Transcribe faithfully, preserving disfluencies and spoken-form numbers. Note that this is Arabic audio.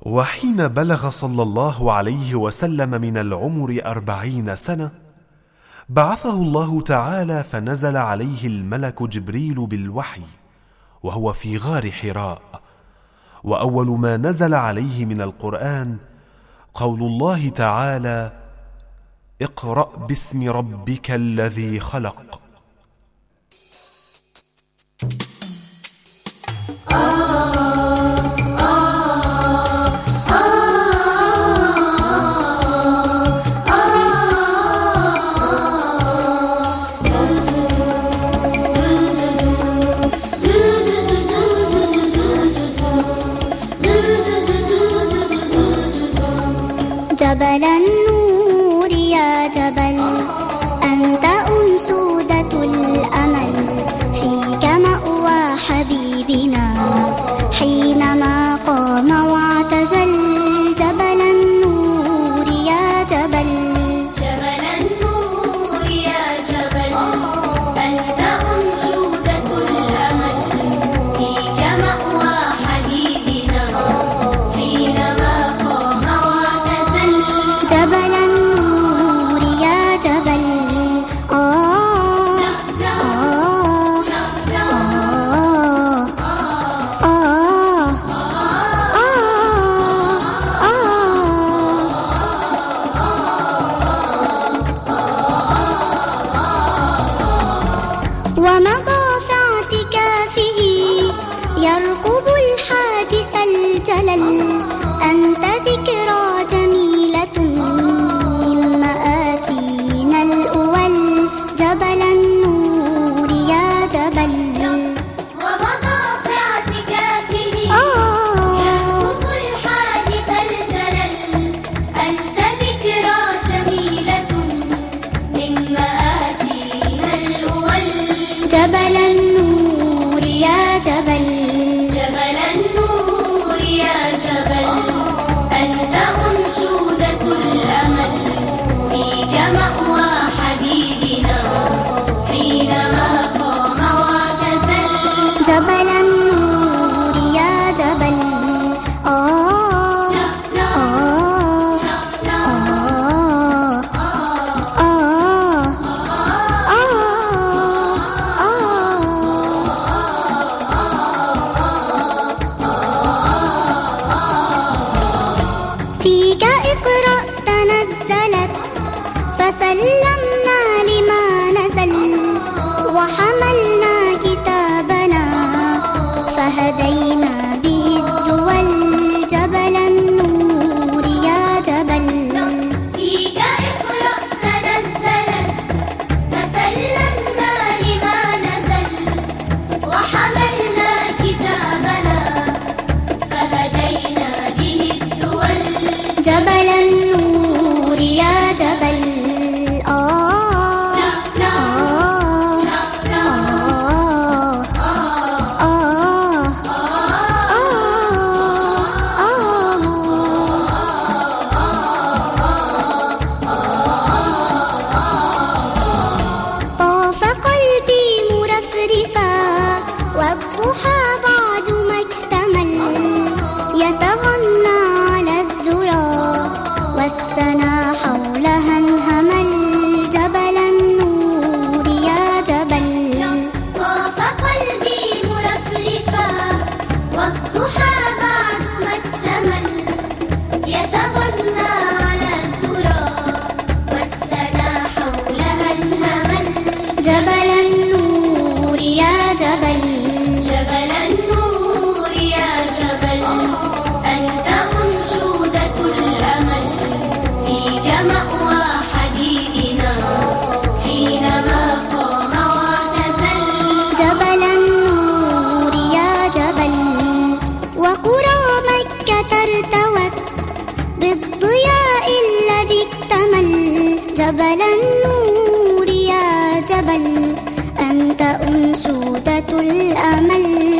وحين بلغ صلى الله عليه وسلم من العمر أربعين سنة بعثه الله تعالى فنزل عليه الملك جبريل بالوحي وهو في غار حراء، وأول ما نزل عليه من القرآن قول الله تعالى: اقرأ باسم ربك الذي خلق. جبل النور يا جبل، أنت أنشودة الأمل، فيك مأوى حبيبنا حينما قام واعتزل. جبل النور يا جبل، جبل النور يا جبل، أنت أنشودة الأمل، فيك مأوى حبيبنا حينما قام واعتزل. جبل النور يا جبل، آه آه آه آه ومضى في اعتكافه يرقب الحادث الجلل. أنت ذكرى جميلة من مآثينا الأول. جبل النور يا جبل، ومضى في اعتكافه يرقب الحادث الجلل. أنت ذكرى جميلة من مآتينا الأول. جبل النور يا جبل، جبل النور يا جبل، أنت أنشودة الأمل، فيك مأوى حبيبنا حينما قام واعتزل. جبل النور يا جبل، آه آه آه آه فيك اقرأ تنزلت، فسلمنا لما نزل، وحملنا كتابنا فهدينا به الدول. جبل النور يا جبل، فيك اقرأ تنزلت، فسلمنا لما نزل، وحملنا كتابنا فهدينا به الدول. جبل النور يا جبل، آه آه آه آه طاف قلبي مرفرفا والضحى بعد ما اكتمل، يتغنى على الذرى والثنى حولها انهمل. جبل النور يا جبل، طاف قلبي مرفرفا والضحى بعد ما اكتمل، يتغنى على الذرى والسنا حولها انهمل. جبل النور يا جبل، جبل النور يا جبل، أنت أنشودة الأمل، فيك مأوى حبيبنا حينما قام واعتزل. جبل النور يا جبل، وقرى مكة ارتوت بالضياء الذي اكتمل. جبل النور يا جبل، أنت أنشودة الأمل.